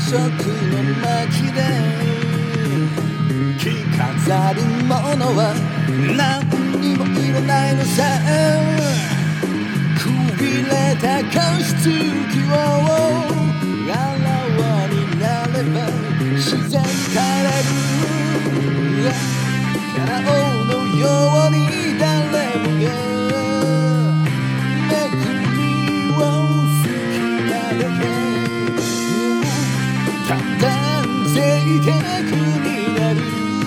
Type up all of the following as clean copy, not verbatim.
色の街で着飾るものは何にもいらないのさ。くびれた加湿器をあらわになれば自然垂れるから王のように誰もがめぐみを好きなだけただ贅沢になる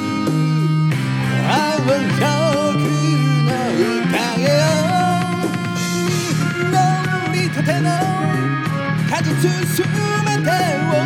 青曲の宴よ乗りたての果実すべてを